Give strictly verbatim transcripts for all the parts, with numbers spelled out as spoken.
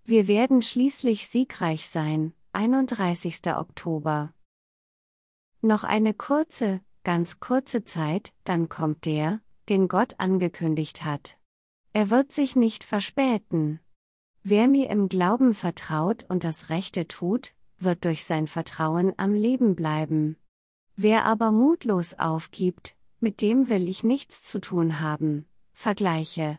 Wir werden schließlich siegreich sein. einunddreißigster Oktober. Noch eine kurze, ganz kurze Zeit, dann kommt der, den Gott angekündigt hat. Er wird sich nicht verspäten. Wer mir im Glauben vertraut und das Rechte tut, wird durch sein Vertrauen am Leben bleiben. Wer aber mutlos aufgibt, mit dem will ich nichts zu tun haben. Vergleiche.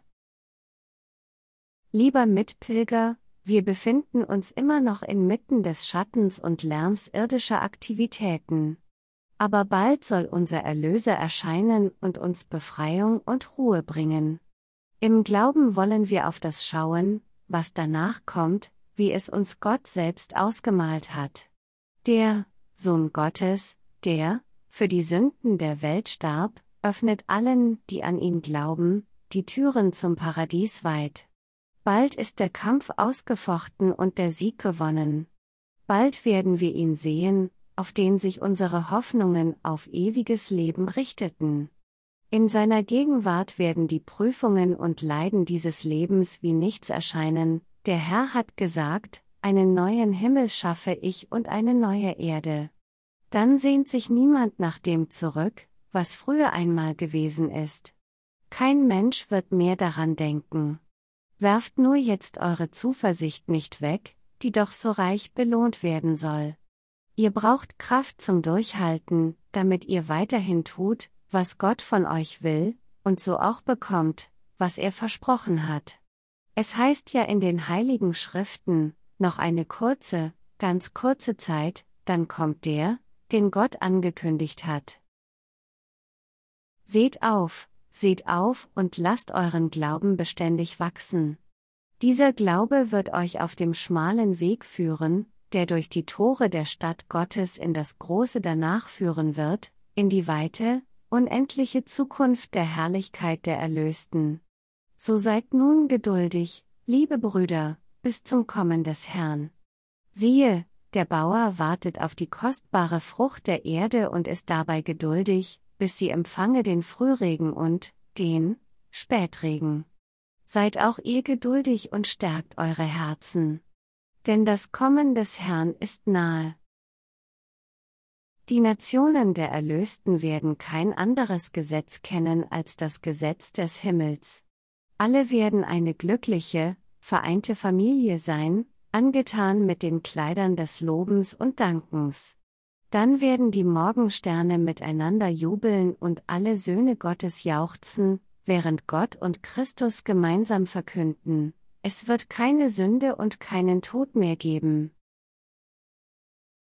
Lieber Mitpilger, wir befinden uns immer noch inmitten des Schattens und Lärms irdischer Aktivitäten. Aber bald soll unser Erlöser erscheinen und uns Befreiung und Ruhe bringen. Im Glauben wollen wir auf das schauen, was danach kommt, wie es uns Gott selbst ausgemalt hat. Der Sohn Gottes, der für die Sünden der Welt starb, öffnet allen, die an ihn glauben, die Türen zum Paradies weit. Bald ist der Kampf ausgefochten und der Sieg gewonnen. Bald werden wir ihn sehen, auf den sich unsere Hoffnungen auf ewiges Leben richteten. In seiner Gegenwart werden die Prüfungen und Leiden dieses Lebens wie nichts erscheinen. Der Herr hat gesagt, einen neuen Himmel schaffe ich und eine neue Erde. Dann sehnt sich niemand nach dem zurück, was früher einmal gewesen ist. Kein Mensch wird mehr daran denken. Werft nur jetzt eure Zuversicht nicht weg, die doch so reich belohnt werden soll. Ihr braucht Kraft zum Durchhalten, damit ihr weiterhin tut, was Gott von euch will, und so auch bekommt, was er versprochen hat. Es heißt ja in den Heiligen Schriften, noch eine kurze, ganz kurze Zeit, dann kommt der, den Gott angekündigt hat. Seht auf, seht auf und lasst euren Glauben beständig wachsen. Dieser Glaube wird euch auf dem schmalen Weg führen, der durch die Tore der Stadt Gottes in das Große danach führen wird, in die weite, unendliche Zukunft der Herrlichkeit der Erlösten. So seid nun geduldig, liebe Brüder, bis zum Kommen des Herrn. Siehe, der Bauer wartet auf die kostbare Frucht der Erde und ist dabei geduldig, bis sie empfange den Frühregen und den Spätregen. Seid auch ihr geduldig und stärkt eure Herzen. Denn das Kommen des Herrn ist nahe. Die Nationen der Erlösten werden kein anderes Gesetz kennen als das Gesetz des Himmels. Alle werden eine glückliche, vereinte Familie sein, angetan mit den Kleidern des Lobens und Dankens. Dann werden die Morgensterne miteinander jubeln und alle Söhne Gottes jauchzen, während Gott und Christus gemeinsam verkünden: Es wird keine Sünde und keinen Tod mehr geben.